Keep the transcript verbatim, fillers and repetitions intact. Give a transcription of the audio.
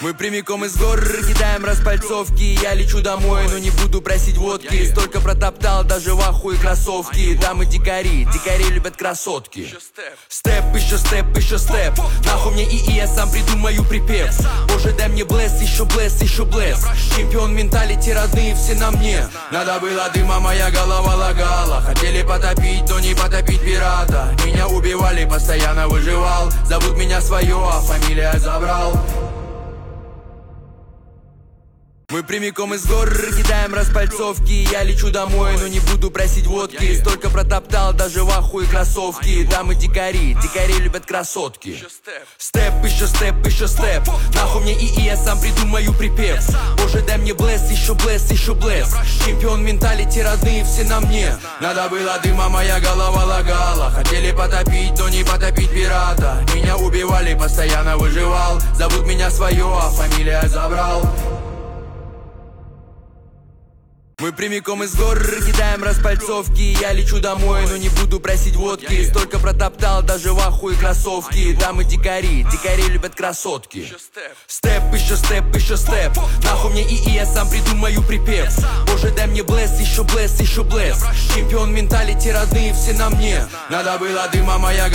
Мы прямиком из гор кидаем распальцовки. Я лечу домой, но не буду просить водки. Столько протоптал, даже в ахуе кроссовки. Да, мы дикари, дикари любят красотки. Степ, еще степ, еще степ. Нахуй мне ИИ, я сам придумаю припев. Боже, дай мне блесс, еще блесс, еще блесс. Чемпион менталити, родные все на мне. Надо было дыма, моя голова лагала. Хотели потопить, но не потопить пирата. Меня убивали, постоянно выживал. Зовут меня свое, а фамилия забрал. Мы прямиком из гор кидаем распальцовки. Я лечу домой, но не буду просить водки. Столько протоптал, даже в ахуе кроссовки. Да, мы дикари, дикари любят красотки. Степ, еще степ, еще степ. Нахуй мне ИИ, я сам придумаю припев. Боже, дай мне блесс, еще блесс, еще блесс. Чемпион менталити, родные все на мне. Надо было дыма, моя голова лагала. Хотели потопить, но не потопить пирата. Меня убивали, постоянно выживал. Зовут меня свое, а фамилия забрал. Мы прямиком из гор кидаем распальцовки. Я лечу домой, но не буду просить водки. Столько протоптал, даже в ахуе кроссовки. Да, мы дикари, дикари любят красотки. Степ, еще степ, еще степ. Нахуй мне ИИ, я сам придумаю припев. Боже, дай мне блесс, еще блесс, еще блесс. Чемпион менталити, родные все на мне. Надо было дыма, моя